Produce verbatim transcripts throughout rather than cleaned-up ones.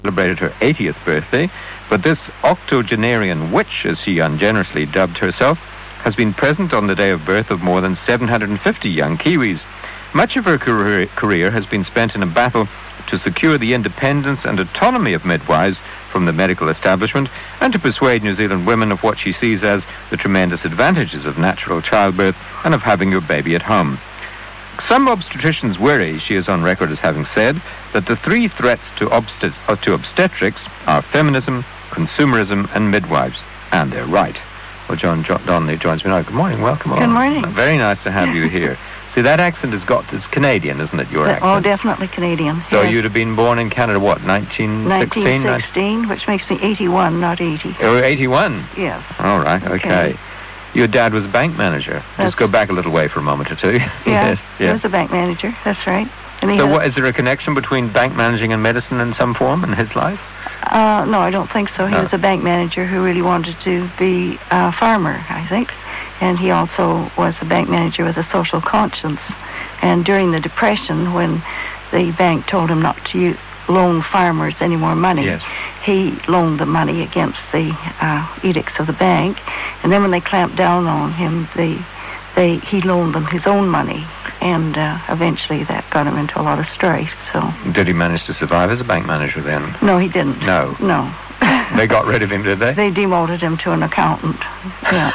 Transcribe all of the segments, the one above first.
celebrated her eightieth birthday, but this octogenarian witch, as she ungenerously dubbed herself, has been present on the day of birth of more than seven hundred fifty young Kiwis. Much of her career, career has been spent in a battle to secure the independence and autonomy of midwives from the medical establishment and to persuade New Zealand women of what she sees as the tremendous advantages of natural childbirth and of having your baby at home. Some obstetricians worry, she is on record as having said, that the three threats to, obstet- uh, to obstetrics are feminism, consumerism, and midwives. And they're right. Well, John jo- Donnelly joins me now. Good morning. Welcome. Good morning. Very nice to have you here. See, that accent has got, it's Canadian, isn't it, your accent? Oh, definitely Canadian. So yes. You'd have been born in Canada, what, nineteen sixteen? nineteen sixteen, which makes me eighty-one, not eighty. Oh, eighty-one? Yes. All right, okay. okay. Your dad was a bank manager. That's Just go back a little way for a moment or two. Yeah, yes, he yes. was a bank manager, that's right. And he so had, what, is there a connection between bank managing and medicine in some form in his life? Uh, no, I don't think so. He No. was a bank manager who really wanted to be a farmer, I think. And he also was a bank manager with a social conscience. And during the Depression, when the bank told him not to u- loan farmers any more money, Yes. he loaned the money against the uh, edicts of the bank. And then when they clamped down on him, they, they he loaned them his own money. And uh, eventually that got him into a lot of strife. So Did he manage to survive as a bank manager then? no, he didn't. No. No. They got rid of him, did they? They demoted him to an accountant. Yeah.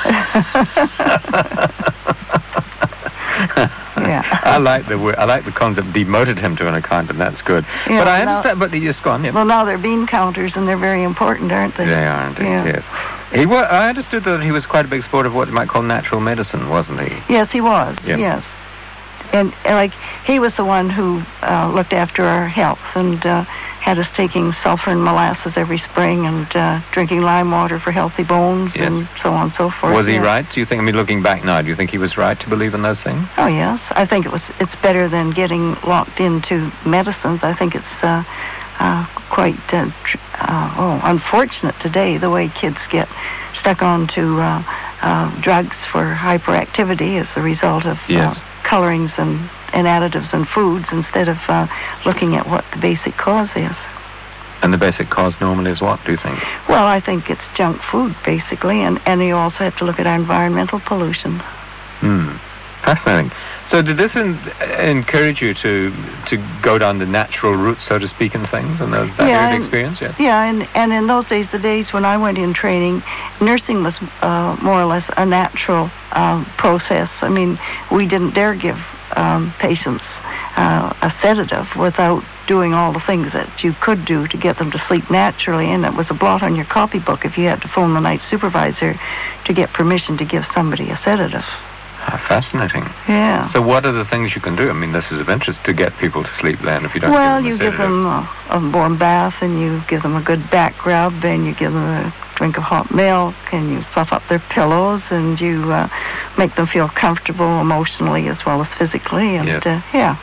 Yeah. I like the word, I like the concept, demoted him to an accountant. That's good. Yeah, but I now- understand. But just go on. Yeah. Well, now they're bean counters, and they're very important, aren't they? They are indeed. Yeah. Yes. He was. I understood that he was quite a big supporter of what you might call natural medicine, wasn't he? Yes, he was. Yeah. Yes. And, uh, like, he was the one who uh, looked after our health and uh, had us taking sulfur and molasses every spring and uh, drinking lime water for healthy bones Yes. and so on and so forth. Was he yeah. right? Do you think? I mean, looking back now, do you think he was right to believe in those things? Oh, yes. I think it was. It's better than getting locked into medicines. I think it's uh, uh, quite uh, tr- uh, oh, unfortunate today the way kids get stuck onto uh, uh, drugs for hyperactivity as a result of Yes. uh, colorings and, and additives in foods instead of uh, looking at what the basic cause is. And the basic cause normally is what, do you think? Well, I think it's junk food, basically, and, and you also have to look at our environmental pollution. Hmm. Fascinating. So did this in, encourage you to to go down the natural route, so to speak, in things, and those, that Yeah, area of and- experience? Yeah. Yeah, and, and in those days, the days when I went in training, nursing was uh, more or less a natural um, process. I mean, we didn't dare give um, patients uh, a sedative without doing all the things that you could do to get them to sleep naturally, and it was a blot on your copybook if you had to phone the night supervisor to get permission to give somebody a sedative. Ah, fascinating. Yeah. So what are the things you can do? I mean, this is of interest to get people to sleep then if you don't Well, give you them a give sedative. them a, a warm bath, and you give them a good back rub, and you give them a drink of hot milk, and you fluff up their pillows, and you uh, make them feel comfortable emotionally as well as physically. And Yes. uh, yeah,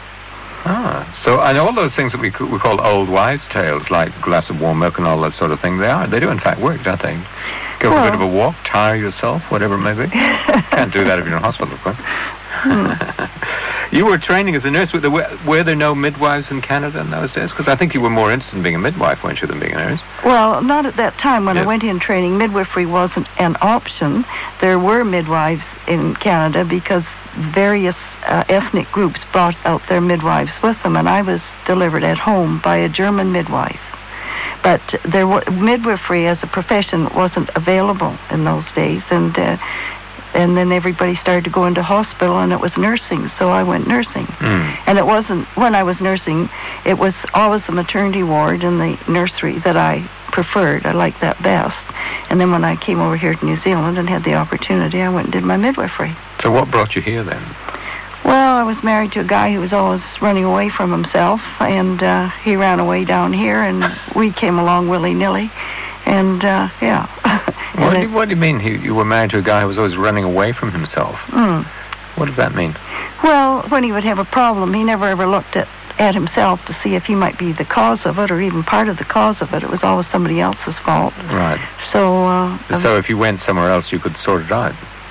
Ah, so and all those things that we c- we call old wives' tales, like a glass of warm milk and all that sort of thing, they are they do in fact work, don't they? Go for a bit of Well- a walk, tire yourself, whatever it may be. Can't do that if you're in hospital, of course. You were training as a nurse. Were there, were, were there no midwives in Canada in those days? Because I think you were more interested in being a midwife, weren't you, than being a nurse? well, not at that time. When Yes. I went in training, midwifery wasn't an option. There were midwives in Canada because various uh, ethnic groups brought out their midwives with them, and I was delivered at home by a German midwife. But there were, midwifery as a profession wasn't available in those days, and uh, and then everybody started to go into hospital, and it was nursing, so I went nursing. Mm. And it wasn't, when I was nursing, it was always the maternity ward and the nursery that I preferred. I liked that best. And then when I came over here to New Zealand and had the opportunity, I went and did my midwifery. So what brought you here then? Well, I was married to a guy who was always running away from himself, and uh, he ran away down here, and we came along willy-nilly, and uh, yeah. And What do, it- you, what do you mean you, you were married to a guy who was always running away from himself? mm. What does that mean? Well, when he would have a problem, he never ever looked at, at himself to see if he might be the cause of it or even part of the cause of it. It was always somebody else's fault. Right. So, uh, So if you went somewhere else, you could sort it out.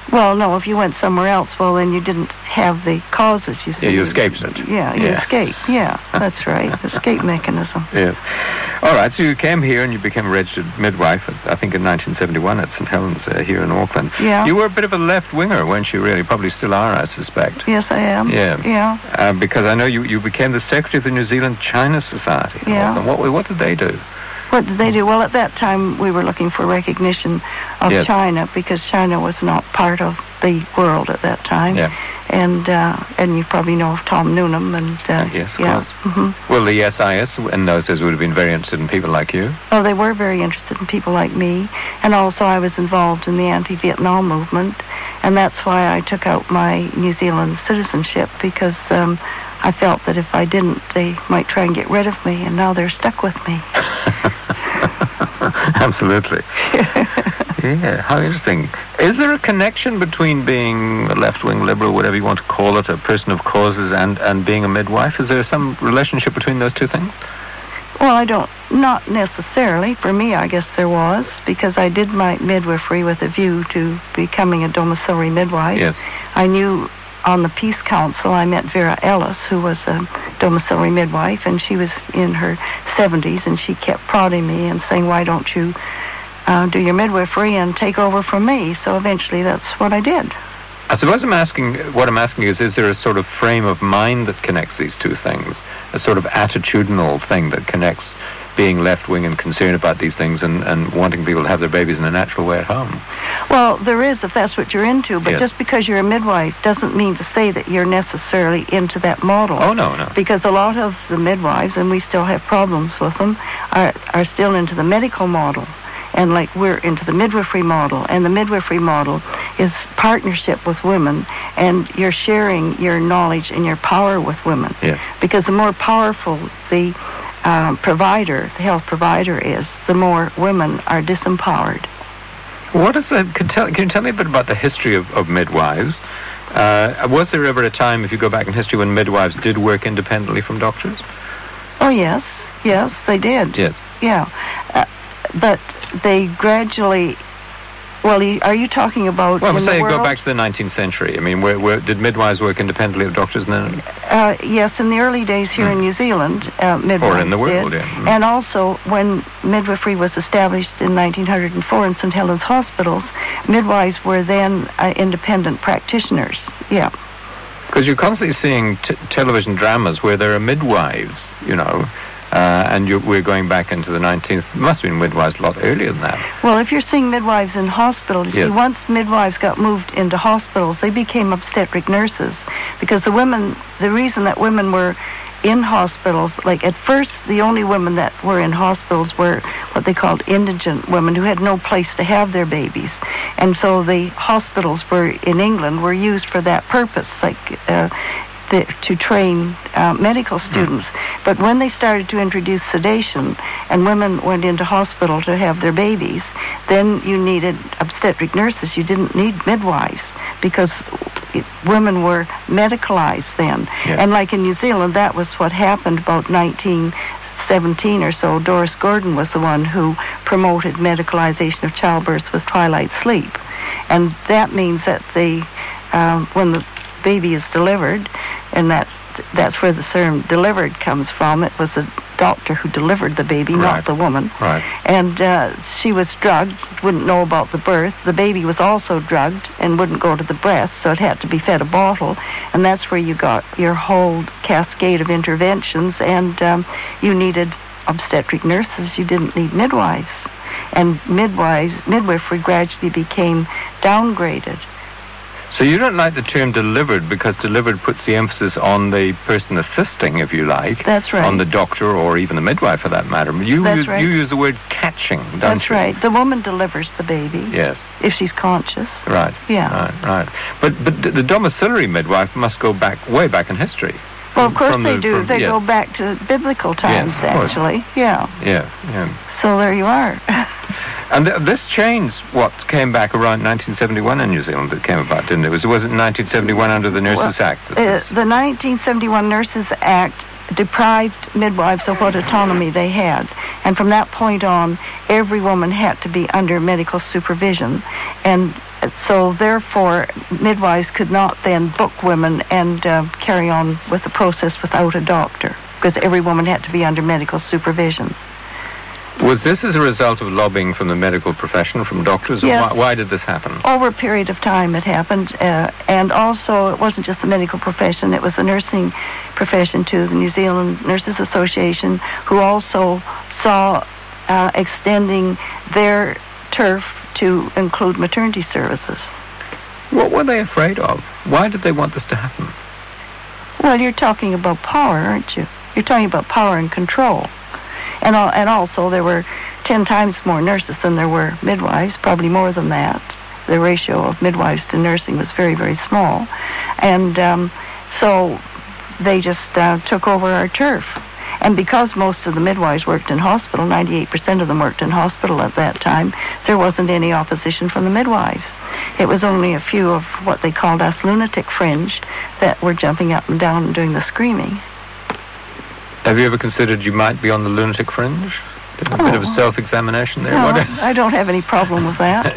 Well, no, if you went somewhere else, well, then you didn't have the causes, you see. Yeah, you escaped it. Yeah, you yeah. escaped. Yeah, that's right. Escape mechanism. Yes. All right, so you came here and you became a registered midwife, I think in nineteen seventy-one at Saint Helens uh, here in Auckland. Yeah. You were a bit of a left-winger, weren't you, really? Probably still are, I suspect. Yes, I am. Yeah. Yeah. Uh, because I know you, you became the secretary of the New Zealand China Society. Yeah. What, what did they do? What did they do? Well, at that time, we were looking for recognition of Yes. China because China was not part of the world at that time. Yeah. And uh, and you probably know of Tom Noonan and uh, Uh, yes, of yeah. course. Mm-hmm. Well, the S I S in those days would have been very interested in people like you. Oh, they were very interested in people like me, and also I was involved in the anti-Vietnam movement, and that's why I took out my New Zealand citizenship because um, I felt that if I didn't, they might try and get rid of me, and now they're stuck with me. Absolutely. Yeah, how interesting. Is there a connection between being a left-wing liberal, whatever you want to call it, a person of causes, and, and being a midwife? Is there some relationship between those two things? Well, I don't, not necessarily. For me, I guess there was, because I did my midwifery with a view to becoming a domiciliary midwife. Yes. I knew on the Peace Council, I met Vera Ellis, who was a domiciliary midwife, and she was in her seventies, and she kept prodding me and saying, why don't you uh, do your midwifery and take over from me? So eventually that's what I did. I suppose I'm asking, what I'm asking is, is there a sort of frame of mind that connects these two things? A sort of attitudinal thing that connects being left-wing and concerned about these things and, and wanting people to have their babies in a natural way at home? Well, there is, if that's what you're into, but Yes. just because you're a midwife doesn't mean to say that you're necessarily into that model. Oh, no, no. Because a lot of the midwives, and we still have problems with them, are, are still into the medical model. And like we're into the midwifery model. And the midwifery model is partnership with women, and you're sharing your knowledge and your power with women. Yes. Because the more powerful the um, provider, the health provider is, the more women are disempowered. What is that? Can, tell, can you tell me a bit about the history of, of midwives? Uh, was there ever a time, if you go back in history, when midwives did work independently from doctors? Oh, yes. Yes, they did. Yes. Yeah. Uh, but they gradually... Well, are you talking about Well, in say the world? go back to the nineteenth century. I mean, where, where, did midwives work independently of doctors then? Uh, yes, in the early days here Mm. in New Zealand, uh, midwives Or in the world, did. yeah. Mm. And also, when midwifery was established in nineteen oh four in Saint Helens hospitals, midwives were then uh, independent practitioners. Yeah. Because you're constantly seeing t- television dramas where there are midwives, you know, uh, and you, we're going back into the nineteenth. Must have been midwives a lot earlier than that. Well, if you're seeing midwives in hospitals, you Yes. see, once midwives got moved into hospitals, they became obstetric nurses. Because the women, the reason that women were in hospitals, like at first the only women that were in hospitals were what they called indigent women who had no place to have their babies. And so the hospitals were in England were used for that purpose, like uh, the, to train uh, medical students. Mm. But when they started to introduce sedation and women went into hospital to have their babies, then you needed obstetric nurses. You didn't need midwives because it, women were medicalized then. Yeah. And like in New Zealand, that was what happened about nineteen seventeen or so. Doris Gordon was the one who promoted medicalization of childbirth with twilight sleep. And that means that the um, when the baby is delivered, and that's that's where the term delivered comes from. It was the doctor who delivered the baby, Right. not the woman. Right. And uh, she was drugged, wouldn't know about the birth. The baby was also drugged and wouldn't go to the breast, so it had to be fed a bottle. And that's where you got your whole cascade of interventions, and um, you needed obstetric nurses. You didn't need midwives. And midwives, midwifery gradually became downgraded. So you don't like the term delivered because delivered puts the emphasis on the person assisting, if you like. That's right. On the doctor or even the midwife, for that matter. You That's use, right. you use the word catching, don't That's you? right. The woman delivers the baby. Yes. If she's conscious. Right. Yeah. Right. Right. But but the domiciliary midwife must go back way back in history. Well, of course From they the- do. from- they yes. go back to biblical times, Yes, of course. actually. Yeah. Yeah. Yeah. So there you are. And th- this changed what came back around nineteen seventy-one in New Zealand that came about, didn't it? Was, was it nineteen seventy-one under the Nurses Well, Act? that Uh, this- the nineteen seventy-one Nurses Act deprived midwives of what autonomy they had. And from that point on, every woman had to be under medical supervision. And so therefore, midwives could not then book women and uh, carry on with the process without a doctor, because every woman had to be under medical supervision. Was this as a result of lobbying from the medical profession, from doctors? Or Yes. why, why did this happen? Over a period of time it happened, uh, and also it wasn't just the medical profession, it was the nursing profession too, the New Zealand Nurses Association, who also saw uh, extending their turf to include maternity services. What were they afraid of? Why did they want this to happen? Well, you're talking about power, aren't you? You're talking about power and control. And, al- and also there were ten times more nurses than there were midwives, probably more than that. The ratio of midwives to nursing was very, very small. And um, so they just uh, took over our turf. And because most of the midwives worked in hospital, ninety-eight percent of them worked in hospital at that time, there wasn't any opposition from the midwives. It was only a few of what they called us lunatic fringe that were jumping up and down and doing the screaming. Have you ever considered you might be on the lunatic fringe? A bit of a Oh. self-examination there? No, What- I don't have any problem with that.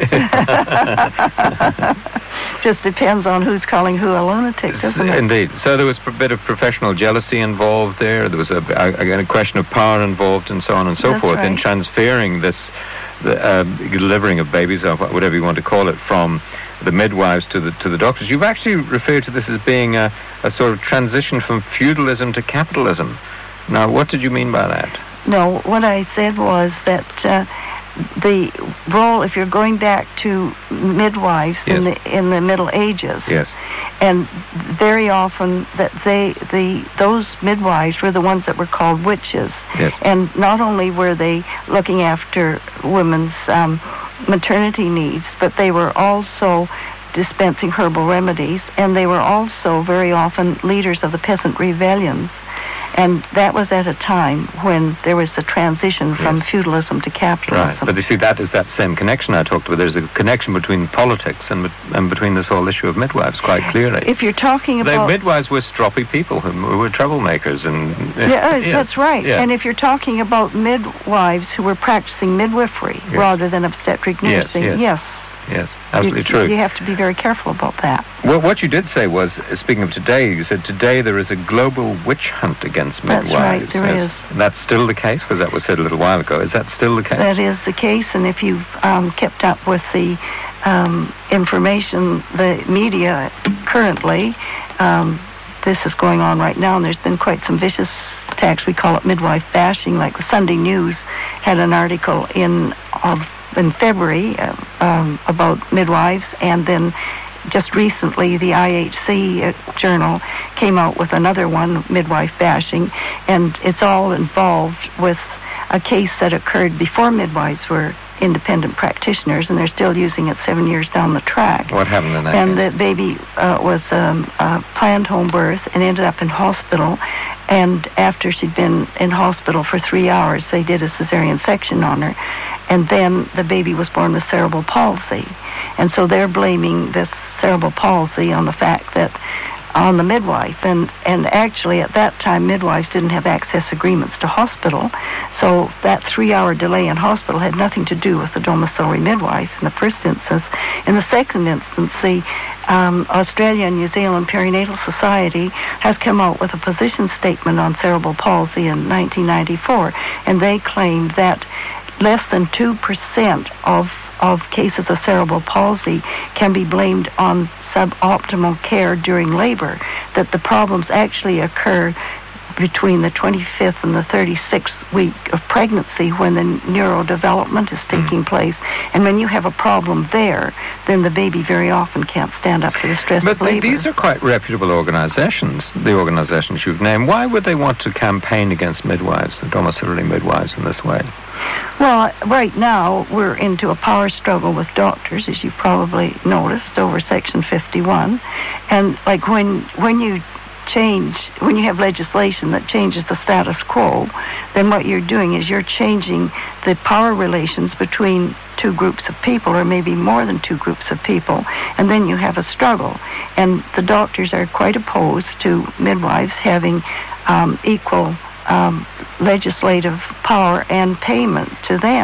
Just depends on who's calling who a lunatic, doesn't it? Indeed. So there was a bit of professional jealousy involved there. There was a, a, a question of power involved and so on and so That's forth in right. transferring this, the uh, delivering of babies, or whatever you want to call it, from the midwives to the to the doctors. You've actually referred to this as being a, a sort of transition from feudalism to capitalism. Now, what did you mean by that? No, what I said was that uh, the role, if you're going back to midwives in Yes. the in the Middle Ages, Yes. and very often that they the those midwives were the ones that were called witches, Yes. and not only were they looking after women's um, maternity needs, but they were also dispensing herbal remedies, and they were also very often leaders of the peasant rebellions. And that was at a time when there was a transition from Yes. feudalism to Right. capitalism. But you see, that is that same connection I talked about. There's a connection between politics and, and between this whole issue of midwives, quite clearly. If you're talking The about... midwives were stroppy people who, who were troublemakers. and Yeah, uh, yeah. that's right. Yeah. And if you're talking about midwives who were practicing midwifery Yes. rather than obstetric Yes, nursing, yes. yes, Yes, absolutely you, true. you have to be very careful about that. Well, what you did say was, uh, speaking of today, you said today there is a global witch hunt against That's midwives. right, there Yes. is. That's still the case? Because that was said a little while ago. Is that still the case? That is the case, and if you've um, kept up with the um, information, the media currently, um, this is going on right now, and there's been quite some vicious attacks. We call it midwife bashing. Like the Sunday News had an article in of in February uh, um, about midwives, and then just recently the I H C uh, journal came out with another one, midwife bashing, and it's all involved with a case that occurred before midwives were independent practitioners, and they're still using it seven years down the track. What happened in that And case? the baby uh, was um, a planned home birth and ended up in hospital. And after she'd been in hospital for three hours, they did a cesarean section on her. And then the baby was born with cerebral palsy. And so they're blaming this cerebral palsy on the fact that on the midwife. And, and actually at that time, midwives didn't have access agreements to hospital. So that three-hour delay in hospital had nothing to do with the domiciliary midwife in the first instance. In the second instance, the um, Australia and New Zealand Perinatal Society has come out with a position statement on cerebral palsy in nineteen ninety-four, and they claimed that less than two percent of of cases of cerebral palsy can be blamed on suboptimal care during labor, that the problems actually occur between the twenty-fifth and the thirty-sixth week of pregnancy when the neurodevelopment is taking Mm. place. And when you have a problem there, then the baby very often can't stand up to the stress But of the- labor. these are quite reputable organizations, the organizations you've named. Why would they want to campaign against midwives, the domiciliary midwives, in this way? Well, right now we're into a power struggle with doctors, as you probably noticed, over Section fifty-one. And like when when you change, when you have legislation that changes the status quo, then what you're doing is you're changing the power relations between two groups of people, or maybe more than two groups of people, and then you have a struggle. And the doctors are quite opposed to midwives having um, equal um, legislative power and payment to them.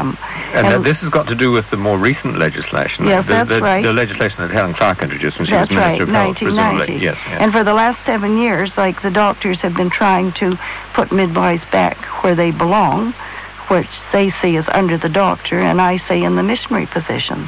And, and this has got to do with the more recent legislation. Yes, the, that's the, right. The legislation that Helen Clark introduced when she that's was Minister right, of Health, presumably. Yes, yes. And for the last seven years, like, the doctors have been trying to put midwives back where they belong, which they see as under the doctor, and I say in the missionary position.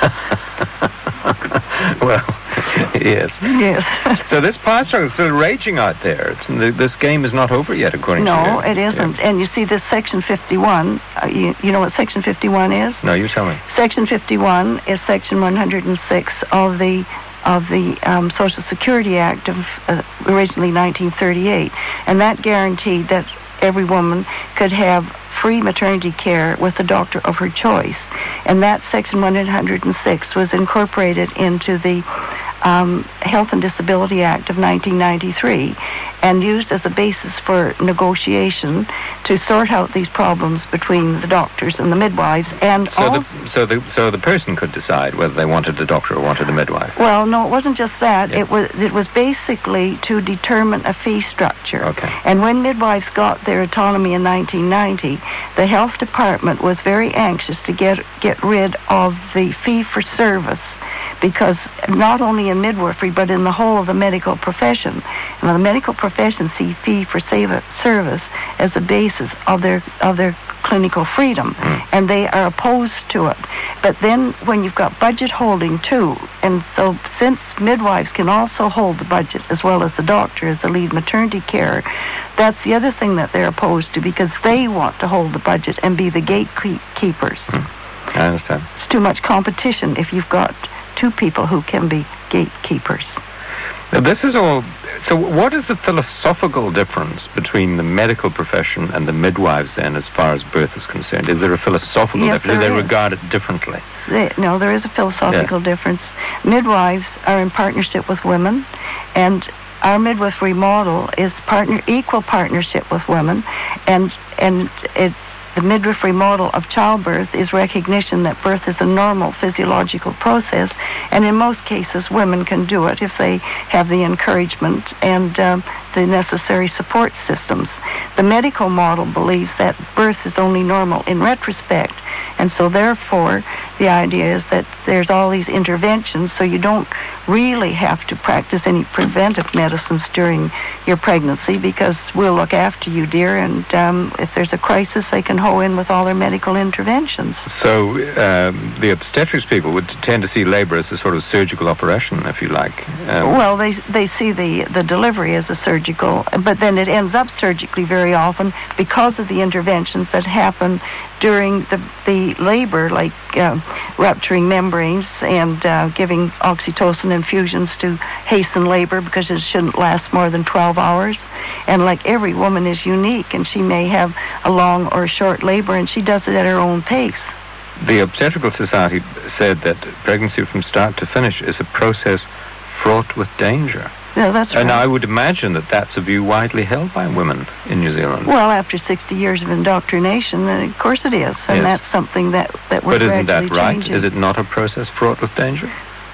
Well, yes. Yes. So this power struggle is still raging out there. It's, the, this game is not over yet, according no, to you. No, it isn't. Yes. And you see this Section fifty-one, uh, you, you know what Section fifty-one is? No, you tell me. Section fifty-one is Section one hundred six of the of the um, Social Security Act of uh, originally nineteen thirty-eight. And that guaranteed that every woman could have free maternity care with a doctor of her choice. And that Section one hundred six was incorporated into the um, Health and Disability Act of nineteen ninety-three and used as a basis for negotiation to sort out these problems between the doctors and the midwives. And so, all the, so, the, so the person could decide whether they wanted the doctor or wanted the midwife? Well, no, it wasn't just that. Yeah. It was it was basically to determine a fee structure. Okay. And when midwives got their autonomy in nineteen ninety, the health department was very anxious to get get rid of the fee for service, because not only in midwifery but in the whole of the medical profession, and the medical profession see fee for service as the basis of their of their clinical freedom, mm. and they are opposed to it. But then when you've got budget holding too, and so since midwives can also hold the budget as well as the doctor as the lead maternity care, that's the other thing that they're opposed to, because they want to hold the budget and be the gatekeepers. Mm. I understand. It's too much competition if you've got two people who can be gatekeepers. Now, this is all... So what is the philosophical difference between the medical profession and the midwives, then, as far as birth is concerned? Is there a philosophical yes, difference? Do they is. regard it differently? They, no, there is a philosophical yeah. difference. Midwives are in partnership with women, and our midwifery model is partner equal partnership with women, and and it's the midwifery model of childbirth is recognition that birth is a normal physiological process, and in most cases women can do it if they have the encouragement and um, the necessary support systems. The medical model believes that birth is only normal in retrospect, and so therefore the idea is that there's all these interventions, so you don't really have to practice any preventive medicines during your pregnancy, because we'll look after you, dear, and um, if there's a crisis, they can hoe in with all their medical interventions. So um, the obstetrics people would tend to see labor as a sort of surgical operation, if you like. Um, well, they they see the, the delivery as a surgical, but then it ends up surgically very often because of the interventions that happen during the, the labor, like uh, rupturing membranes and uh, giving oxytocin infusions to hasten labor, because it shouldn't last more than twelve hours. And like every woman is unique, and she may have a long or short labor, and she does it at her own pace. The Obstetrical Society said that pregnancy from start to finish is a process fraught with danger. Yeah, that's right. And I would imagine that that's a view widely held by women in New Zealand. Well, after sixty years of indoctrination, then of course it is. And yes. that's something that, that we're But isn't that right? changing. Is it not a process fraught with danger?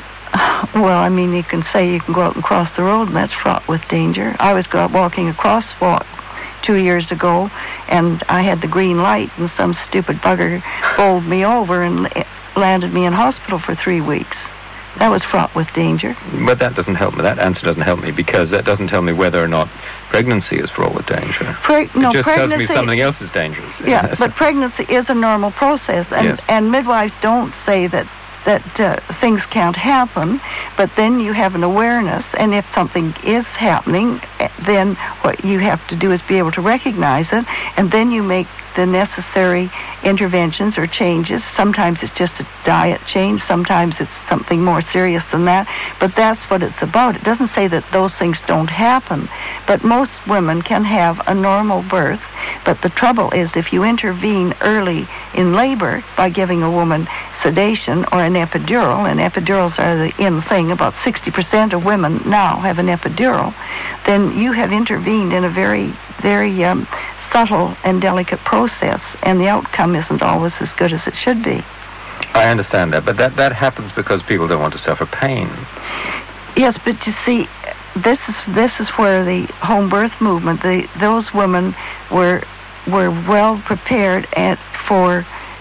Well, I mean, you can say you can go out and cross the road, and that's fraught with danger. I was go out walking a crosswalk two years ago, and I had the green light, and some stupid bugger bowled me over and landed me in hospital for three weeks. That was fraught with danger. But that doesn't help me. That answer doesn't help me, because that doesn't tell me whether or not pregnancy is fraught with danger. Pre- no, it just tells me pregnancy- something else is dangerous. Yeah, but pregnancy is a normal process, and, Yes. and midwives don't say that that uh, things can't happen, but then you have an awareness, and if something is happening, eh, then what you have to do is be able to recognize it, and then you make the necessary interventions or changes. Sometimes it's just a diet change, sometimes it's something more serious than that, but that's what it's about. It doesn't say that those things don't happen, but most women can have a normal birth, but the trouble is if you intervene early in labor by giving a woman sedation or an epidural, and epidurals are the in thing, about sixty percent of women now have an epidural, then you have intervened in a very, very um, subtle and delicate process, and the outcome isn't always as good as it should be. I understand that, but that, that happens because people don't want to suffer pain. Yes, but you see, this is this is where the home birth movement, the those women were were well prepared at for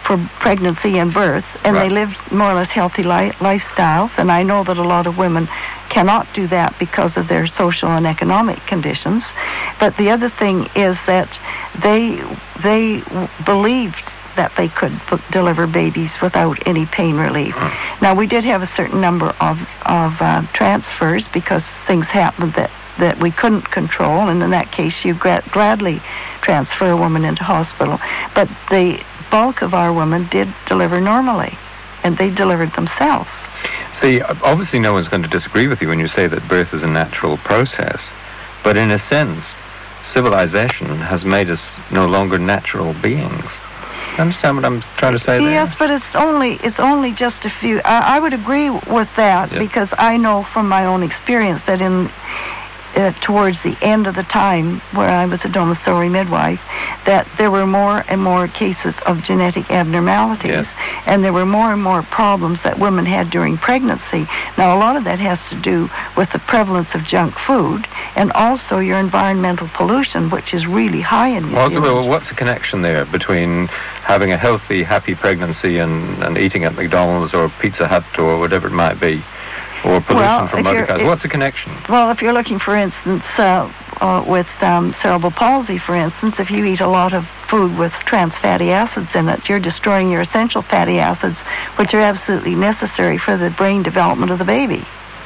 for pregnancy and birth, and Right. they lived more or less healthy li- lifestyles. And I know that a lot of women cannot do that because of their social and economic conditions. But the other thing is that they they w- believed that they could f- deliver babies without any pain relief. Now, we did have a certain number of, of uh, transfers because things happened that, that we couldn't control, and in that case, you gra- gladly transfer a woman into hospital. But the bulk of our women did deliver normally, and they delivered themselves. See, obviously no one's going to disagree with you when you say that birth is a natural process, but in a sense, civilization has made us no longer natural beings. Understand what I'm trying to say there? Yes, but it's only it's only just a few. I, I would agree with that Yep. because I know from my own experience that in uh, towards the end of the time where I was a domiciliary midwife, that there were more and more cases of genetic abnormalities, Yes. and there were more and more problems that women had during pregnancy. Now, a lot of that has to do with the prevalence of junk food and also your environmental pollution, which is really high in New Also, Zealand. well, what's the connection there between having a healthy, happy pregnancy and, and eating at McDonald's or Pizza Hut or whatever it might be, or pollution Well, from if motor you're- cars? if- What's the connection? Well, if you're looking, for instance, uh, uh, with um, cerebral palsy, for instance, if you eat a lot of food with trans fatty acids in it, you're destroying your essential fatty acids, which are absolutely necessary for the brain development of the baby.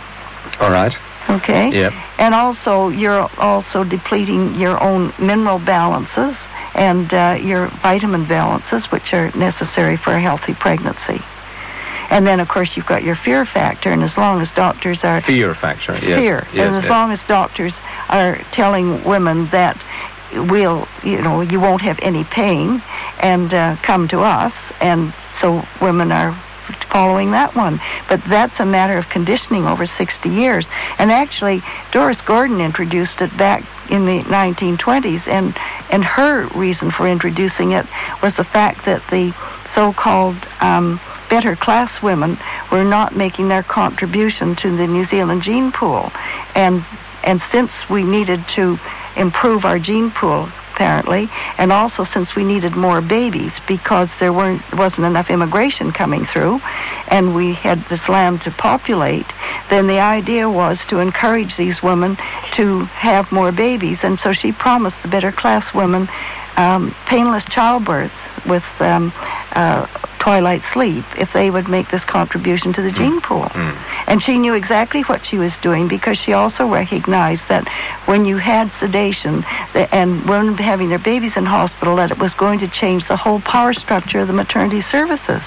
All right. Okay? Yep. And also, you're also depleting your own mineral balances and uh, your vitamin balances, which are necessary for a healthy pregnancy. And then, of course, you've got your fear factor, and as long as doctors are... Fear factor. Yes. fear. Yes, and as yes. long as doctors are telling women that we'll, you know, you won't have any pain, and uh, come to us, and so women are following that one. But that's a matter of conditioning over sixty years. And actually, Doris Gordon introduced it back in the nineteen twenties, and, and her reason for introducing it was the fact that the so-called um, better class women were not making their contribution to the New Zealand gene pool. And and since we needed to improve our gene pool, apparently, and also since we needed more babies because there weren't wasn't enough immigration coming through, and we had this land to populate, then the idea was to encourage these women to have more babies. And so she promised the better class women um, painless childbirth with um, uh, twilight sleep if they would make this contribution to the gene pool. Mm. And she knew exactly what she was doing because she also recognized that when you had sedation the, and women having their babies in hospital, that it was going to change the whole power structure of the maternity services.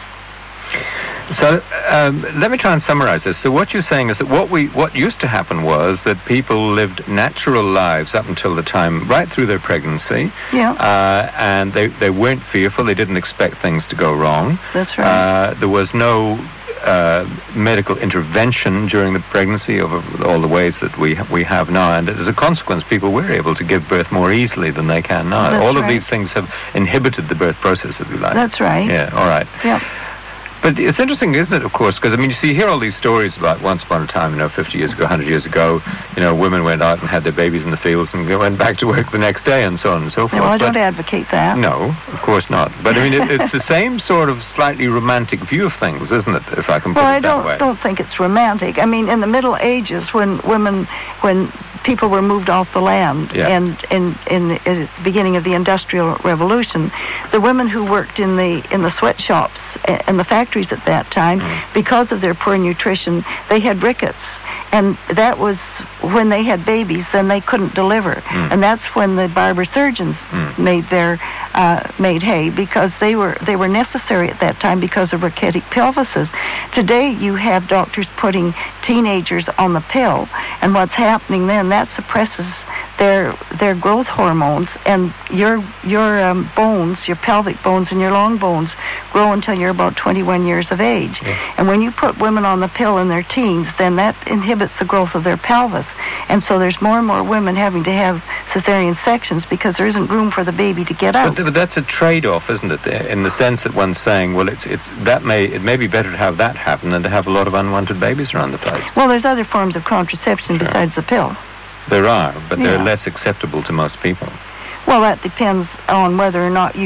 So um, let me try and summarize this. So what you're saying is that what we what used to happen was that people lived natural lives up until the time, right through their pregnancy. Yeah. Uh, and they, they weren't fearful. They didn't expect things to go wrong. That's right. Uh, there was no uh, medical intervention during the pregnancy of all the ways that we we have now. And as a consequence, people were able to give birth more easily than they can now. That's all of right. these things have inhibited the birth process, if you like. That's right. Yeah, all right. Yeah. But it's interesting, isn't it, of course, because, I mean, you see, you hear all these stories about once upon a time, you know, fifty years ago, one hundred years ago, you know, women went out and had their babies in the fields and went back to work the next day and so on and so forth. No, I don't But- advocate that. No, of course not. But, I mean, it, it's the same sort of slightly romantic view of things, isn't it, if I can put Well, it I that don't way? don't think it's romantic. I mean, in the Middle Ages, when women, when people were moved off the land, Yeah. and in in the, in the beginning of the Industrial Revolution, the women who worked in the in the sweatshops and the factories at that time, Mm. because of their poor nutrition, they had rickets. And that was when they had babies, then they couldn't deliver. Mm. And that's when the barber surgeons Mm. made their uh, made hay, because they were they were necessary at that time because of rickety pelvises. Today you have doctors putting teenagers on the pill, and what's happening then, that suppresses their their growth hormones, and your your um, bones, your pelvic bones and your long bones grow until you're about twenty-one years of age. Yeah. And when you put women on the pill in their teens, then that inhibits the growth of their pelvis. And so there's more and more women having to have cesarean sections because there isn't room for the baby to get out. But, but that's a trade-off, isn't it? In the sense that one's saying, well, it's it's that may it may be better to have that happen than to have a lot of unwanted babies around the place. Well, there's other forms of contraception Sure. besides the pill. There are, but they're Yeah. less acceptable to most people. Well, that depends on whether or not you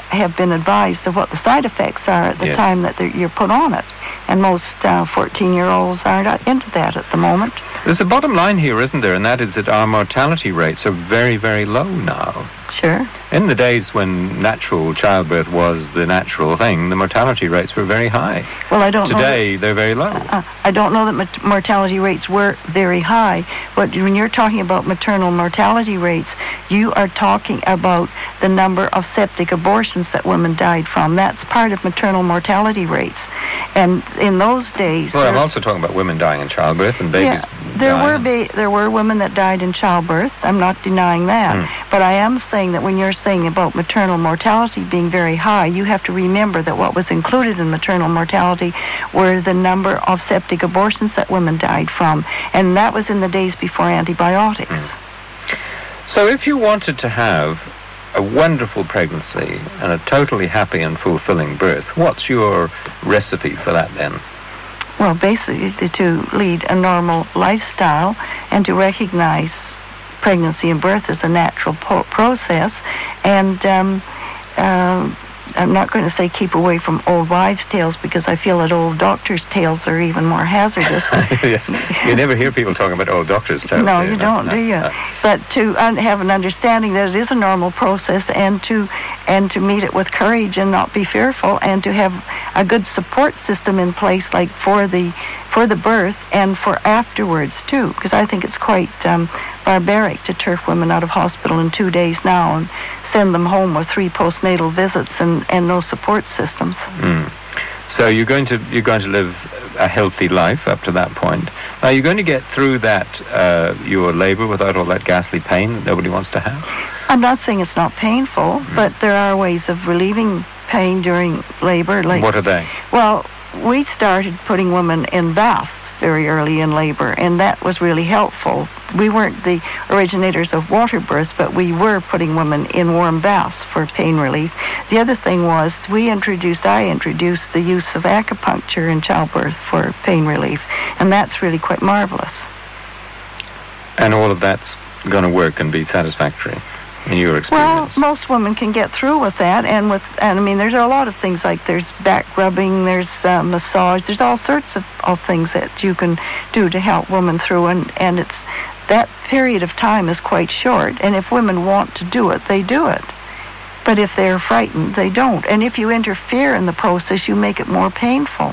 have been advised of what the side effects are at the Yes. time that they're- you're put on it. And most uh, fourteen-year-olds aren't into that at the moment. There's a bottom line here, isn't there? And that is that our mortality rates are very, very low now. Sure. In the days when natural childbirth was the natural thing, the mortality rates were very high. Well, I don't know. Today, they're very low. Uh, I don't know that mat- mortality rates were very high, but when you're talking about maternal mortality rates, you are talking about the number of septic abortions that women died from. That's part of maternal mortality rates. And in those days... Well, I'm there- also talking about women dying in childbirth and babies Yeah, there dying. were ba- there were women that died in childbirth. I'm not denying that. Mm. But I am saying that when you're saying about maternal mortality being very high, you have to remember that what was included in maternal mortality were the number of septic abortions that women died from. And that was in the days before antibiotics. Mm. So if you wanted to have a wonderful pregnancy and a totally happy and fulfilling birth, what's your recipe for that then? Well, basically to lead a normal lifestyle and to recognize pregnancy and birth as a natural po- process. And um, uh, I'm not going to say keep away from old wives' tales, because I feel that old doctors' tales are even more hazardous. Yes. You never hear people talking about old doctors' tales. No, do you don't, No, do you? no. But to un- have an understanding that it is a normal process, and to and to meet it with courage and not be fearful, and to have a good support system in place, like for the for the birth and for afterwards too, because I think it's quite um, barbaric to turf women out of hospital in two days now and send them home with three postnatal visits and, and no support systems. Mm. So you're going to you're going to live a healthy life up to that point. Are you going to get through that uh, your labour without all that ghastly pain that nobody wants to have? I'm not saying it's not painful, Mm. but there are ways of relieving pain during labor. Like, What are they? well, we started putting women in baths very early in labor, and that was really helpful. We weren't the originators of water births, but we were putting women in warm baths for pain relief. The other thing was we introduced, I introduced the use of acupuncture in childbirth for pain relief, and that's really quite marvelous. And all of that's going to work and be satisfactory in your Well, experience? most women can get through with that, and with, and I mean, there's a lot of things, like there's back rubbing, there's uh, massage, there's all sorts of, of things that you can do to help women through, and, and it's, that period of time is quite short, and if women want to do it, they do it. But if they're frightened, they don't. And if you interfere in the process, you make it more painful.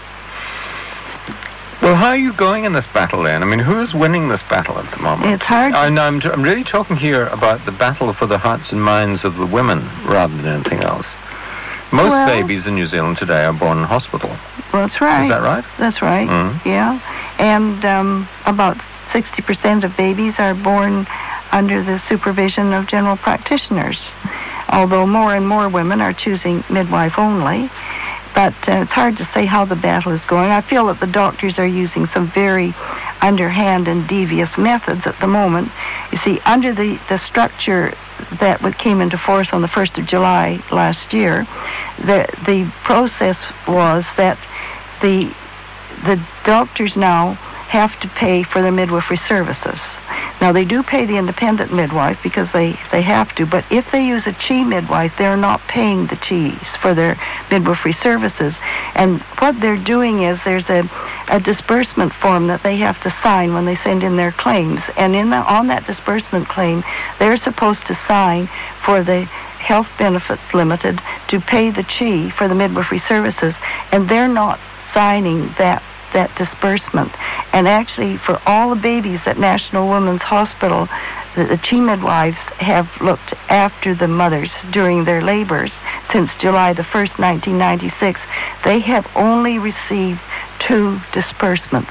Well, how are you going in this battle then? I mean, who's winning this battle at the moment? It's hard. I know, I'm, I'm really talking here about the battle for the hearts and minds of the women rather than anything else. Most Well- babies in New Zealand today are born in hospital. Well, that's right. Is that right? That's right, Mhm. yeah. And um, about sixty percent of babies are born under the supervision of general practitioners, although more and more women are choosing midwife only. But uh, it's hard to say how the battle is going. I feel that the doctors are using some very underhand and devious methods at the moment. You see, under the, the structure that what came into force on the first of July last year, the the process was that the the doctors now have to pay for their midwifery services. Now, they do pay the independent midwife because they, they have to, but if they use a chi midwife, they're not paying the chis for their midwifery services. And what they're doing is there's a, a disbursement form that they have to sign when they send in their claims. And in the, on that disbursement claim, they're supposed to sign for the Health Benefits Limited to pay the chi for the midwifery services, and they're not signing that that disbursement. And actually, for all the babies at National Women's Hospital, the, the chi midwives have looked after the mothers during their labors since July the first, nineteen ninety-six. They have only received two disbursements.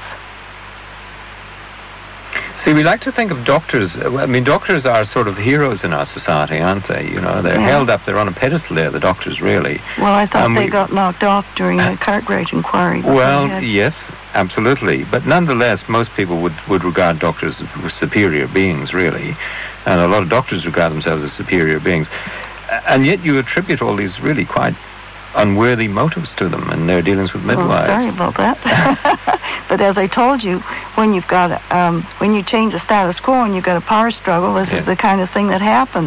See, we like to think of doctors, I mean, doctors are sort of heroes in our society, aren't they? You know, they're Yeah. held up, they're on a pedestal there, the doctors, really. Well, I thought Um, they we- got knocked off during the Cartwright inquiry. but Well, they had- yes, absolutely. But nonetheless, most people would, would regard doctors as superior beings, really. And a lot of doctors regard themselves as superior beings. A- And yet you attribute all these really quite unworthy motives to them in their dealings with Well, midwives. sorry about that. But as I told you, when you've got um, when you change the status quo and you've got a power struggle, this Yes. is the kind of thing that happens.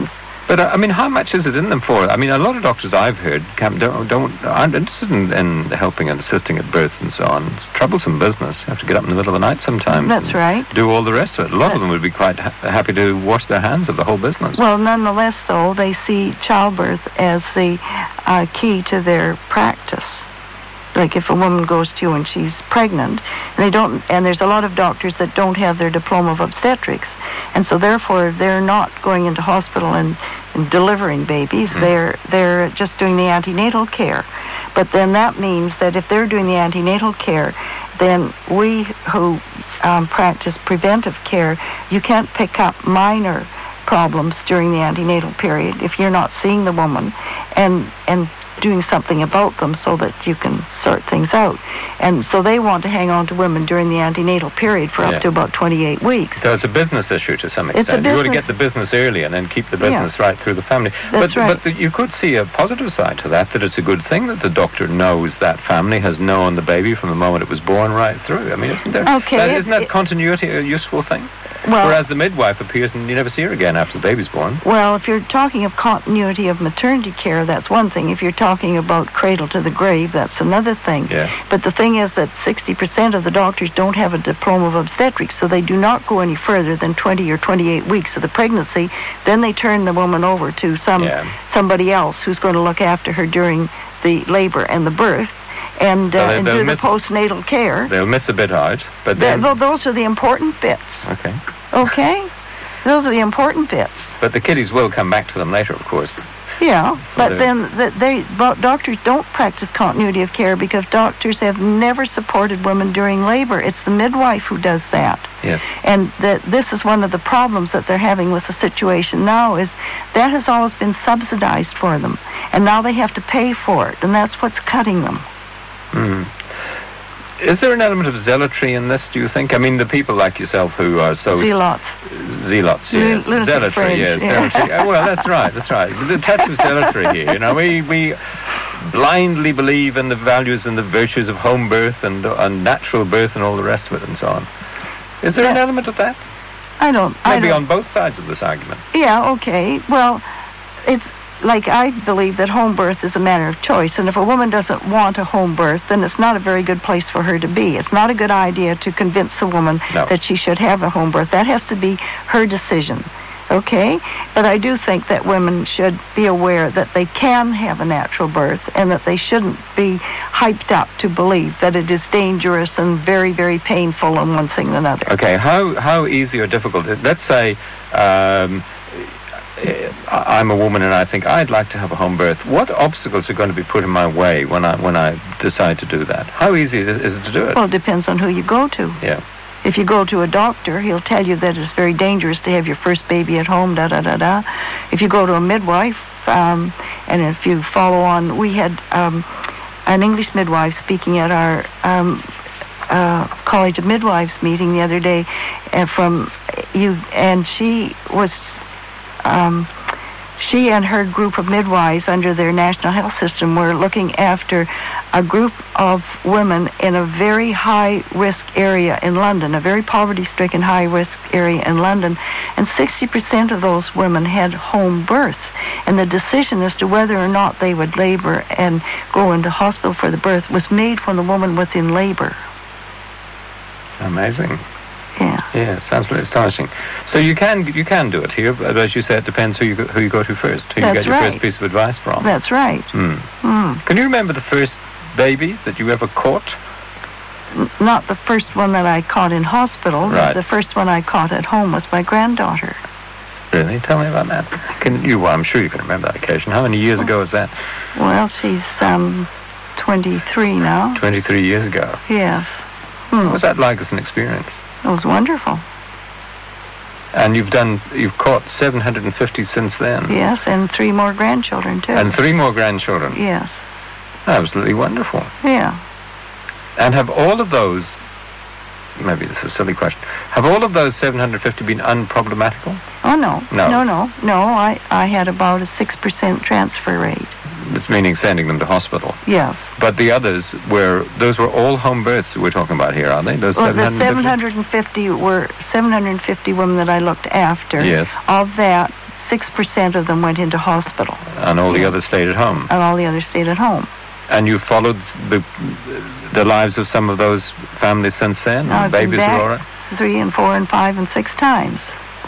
But uh, I mean, how much is it in them for? I mean, a lot of doctors I've heard Cam, don't, don't aren't interested in, in helping and assisting at births and so on. It's troublesome business. You have to get up in the middle of the night sometimes. That's right. Do all the rest of it. A lot of them would be quite ha- happy to wash their hands of the whole business. Well, nonetheless, though, they see childbirth as the uh, key to their practice. Like if a woman goes to you and she's pregnant, and they don't, and there's a lot of doctors that don't have their diploma of obstetrics, and so therefore they're not going into hospital and, and delivering babies. Mm. They're they're just doing the antenatal care. But then that means that if they're doing the antenatal care, then we who um, practice preventive care, you can't pick up minor problems during the antenatal period if you're not seeing the woman and and doing something about them so that you can sort things out. And so they want to hang on to women during the antenatal period for yeah. up to about twenty-eight weeks. So it's a business issue to some It's extent. a You want to business- get the business early and then keep the business Yeah. right through the family. That's but right. but the, you could see a positive side to that, that it's a good thing that the doctor knows that family, has known the baby from the moment it was born right through. I mean, isn't there? Okay, That, it- isn't that it- continuity a useful thing? Well, Whereas the midwife appears and you never see her again after the baby's born. Well, if you're talking of continuity of maternity care, that's one thing. If you're talking about cradle to the grave, that's another thing. Yeah. But the thing is that sixty percent of the doctors don't have a diploma of obstetrics, so they do not go any further than twenty or twenty-eight weeks of the pregnancy. Then they turn the woman over to some Yeah. somebody else who's going to look after her during the labor and the birth, and, uh, So they- and they'll do the miss- postnatal care. They'll miss a bit out, but Th- then... tho- those are the important bits. Okay. Okay? Those are the important bits. But the kiddies will come back to them later, of course. Yeah, but the- then th- they but doctors don't practice continuity of care because doctors have never supported women during labor. It's the midwife who does that. Yes. And that this is one of the problems that they're having with the situation now is that has always been subsidized for them. And now they have to pay for it, and that's what's cutting them. Hmm. Is there an element of zealotry in this, do you think? I mean, the people like yourself who are so... Zealots. Zealots, Lu- yes. lunatic Zealotry, fringe, yes. yeah. Zealotry. Uh, well, that's right, that's right. There's a touch of zealotry here, you know. We we blindly believe in the values and the virtues of home birth and, and natural birth and all the rest of it and so on. Is there an Yeah. element of that? I don't... I Maybe don't, on both sides of this argument. Yeah, okay. Well, it's like I believe that home birth is a matter of choice, and if a woman doesn't want a home birth, then it's not a very good place for her to be. It's not a good idea to convince a woman No. that she should have a home birth. That has to be her decision, okay? But I do think that women should be aware that they can have a natural birth and that they shouldn't be hyped up to believe that it is dangerous and very, very painful and one thing and another. Okay, how how easy or difficult? Let's say um, I- I'm a woman and I think I'd like to have a home birth. What obstacles are going to be put in my way when I when I decide to do that? How easy is, is it to do it? Well, it depends on who you go to. Yeah. If you go to a doctor, he'll tell you that it's very dangerous to have your first baby at home, da-da-da-da. If you go to a midwife, um, and if you follow on, we had um, an English midwife speaking at our um, uh, College of Midwives meeting the other day uh, from you, and she was... Um, she and her group of midwives under their national health system were looking after a group of women in a very high-risk area in London, a very poverty-stricken high-risk area in London, and sixty percent of those women had home births. And the decision as to whether or not they would labor and go into hospital for the birth was made when the woman was in labor. Amazing. Yeah. Yeah, it's absolutely astonishing. So you can you can do it here, but as you said, it depends who you go, who you go to first, who That's you get your right. first piece of advice from. That's right. Hmm. Mm. Can you remember the first baby that you ever caught? N- not the first one that I caught in hospital. Right. The first one I caught at home was my granddaughter. Really? Tell me about that. Can you? Well, I'm sure you can remember that occasion. How many years ago was that? Well, she's um, twenty-three now. Twenty-three years ago. Yes. What Hmm. was that like as an experience? It was wonderful. And you've done, you've caught seven hundred fifty since then. Yes, and three more grandchildren, too. And three more grandchildren. Yes. Absolutely wonderful. Yeah. And have all of those, maybe this is a silly question, have all of those seven hundred fifty been unproblematical? Oh, no. No. No, no. No, I, I had about a six percent transfer rate. It's meaning sending them to hospital. Yes. But the others were, those were all home births we're talking about here, are they? Those Well, the seven hundred fifty? seven hundred fifty were seven hundred fifty women that I looked after. Yes. Of that, six percent of them went into hospital. And all the others stayed at home. And all the others stayed at home. And you followed the the lives of some of those families since then? I've been Babies, back Aurora? three and four and five and six times.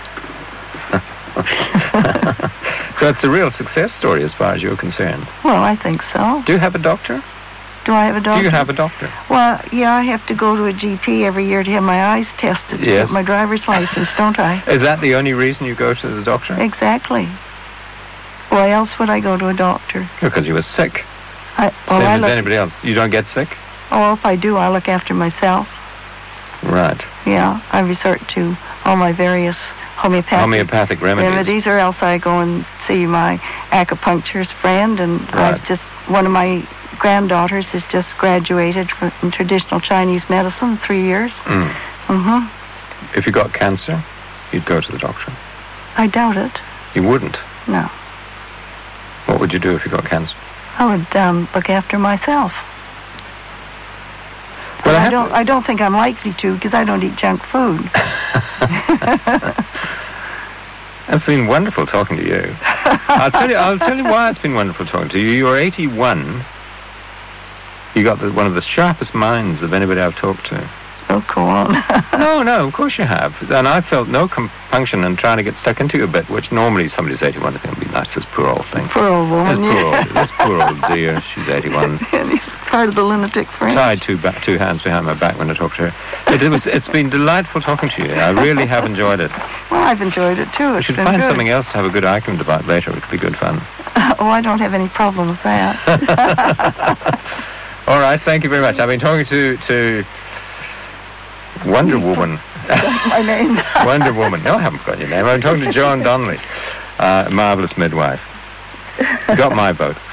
So it's a real success story as far as you're concerned. Well, I think so. Do you have a doctor? Do I have a doctor? Do you have a doctor? Well, yeah, I have to go to a G P every year to have my eyes tested to Yes. get my driver's license, don't I? Is that the only reason you go to the doctor? Exactly. Why else would I go to a doctor? Because you were sick. I, well, Same I as look, anybody else. You don't get sick? oh, if I do, I look after myself. Right. Yeah, I resort to all my various homeopathic, Homeopathic remedies. remedies, or else I go and see my acupuncturist friend, and Right. I've just, one of my granddaughters has just graduated from in traditional Chinese medicine, three years. Mm. Mm-hmm. If you got cancer, you'd go to the doctor. I doubt it. You wouldn't. No. What would you do if you got cancer? I would um, look after myself. Well, Well, I I, have don't. to- I don't think I'm likely to because I don't eat junk food. It's been wonderful talking to you. I'll tell you. I'll tell you why it's been wonderful talking to you. You're eighty-one. You got the, one of the sharpest minds of anybody I've talked to. Oh, go on. No, no, of course you have. And I felt no compunction in trying to get stuck into you a bit, which normally somebody's eighty-one, I think would be nice, this poor old thing. Poor old This woman. poor yeah. old, this poor old dear, she's eighty-one. And he's part of the lunatic fringe. Tied two, ba- two hands behind my back when I talk to her. It, it was, it's been delightful talking to you. I really have enjoyed it. Well, I've enjoyed it too. We It's should been find good. something else to have a good argument about later. It could be good fun. Oh, I don't have any problem with that. All right, thank you very much. I've been talking to to Wonder Woman. My name. Wonder Woman. No, I haven't got your name. I'm talking to Joan Donnelly, uh, marvellous midwife. Got my vote.